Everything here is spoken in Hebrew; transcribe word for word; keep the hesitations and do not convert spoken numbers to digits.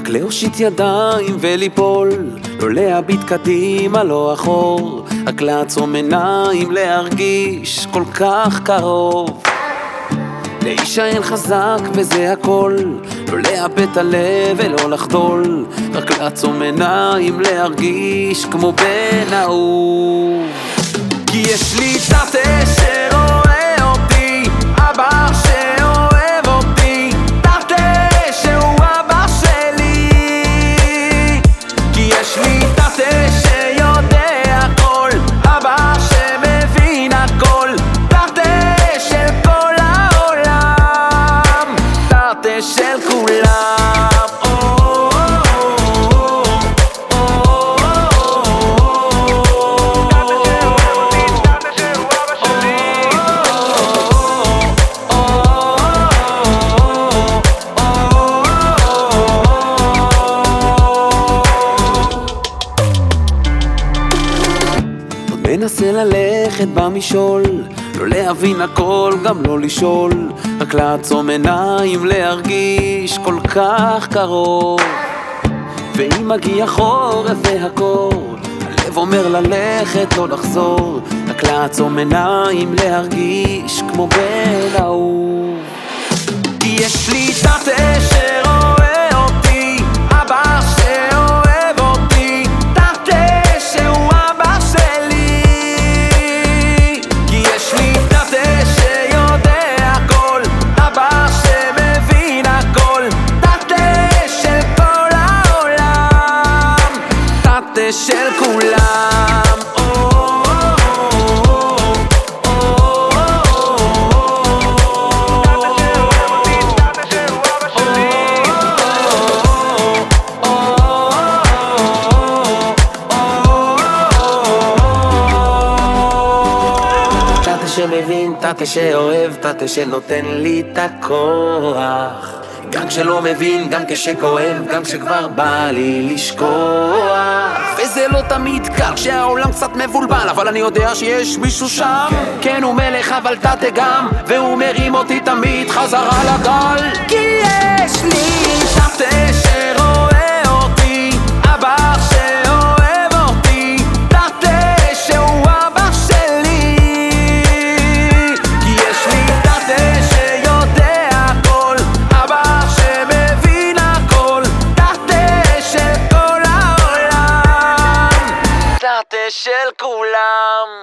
רק להושיט ידיים וליפול, לא להביט קדימה, לא אחור, רק לעצום עיניים, להרגיש כל כך קרוב, להישען חזק וזה הכל, לא לאבד את הלב ולא לחדול, רק לעצום עיניים, להרגיש כמו בן אהוב. כי יש לי תרתי שרואה אותי, אבא שאוהב אותי, תרתי שהוא אבא שלי. כי יש לי תרתי שיודע הכל, אבא שמבין הכל, תרתי של כל העולם, תרתי של כולם. מנסה ללכת במשול, לא להבין הכל, גם לא לשאול, רק לעצום עיניים, להרגיש כל כך קרוב. ואם מגיע חורף והקור, הלב אומר ללכת, לא לחזור, רק לעצום עיניים, להרגיש כמו בן אהוב. כי יש לי תרתי שרואה אותי, אבא שאוהב אותי, תרתי שהוא אבא שלי. כי יש לי תרתי שיודע הכל, אבא שמבין הכל, תרתי של כל העולם, תרתי של כולם. שמבין, תתה שאוהב, תתה שנותן לי את הכוח, גם כשלא מבין, גם כשכואב, גם כשכבר בא לי לשכוח. וזה לא תמיד קל כשהעולם קצת מבולבל, אבל אני יודע שיש מישהו שם, כן הוא מלך אבל תתה גם, והוא מרים אותי תמיד חזרה לגל. כי יש לי תתה שרואה אותי, אבא שאוהב אותי, תתה שהוא אבא שלי. כי יש לי תתה שיודע הכל, אבא שמבין הכל, תתה של כל העולם, תתה של כולם.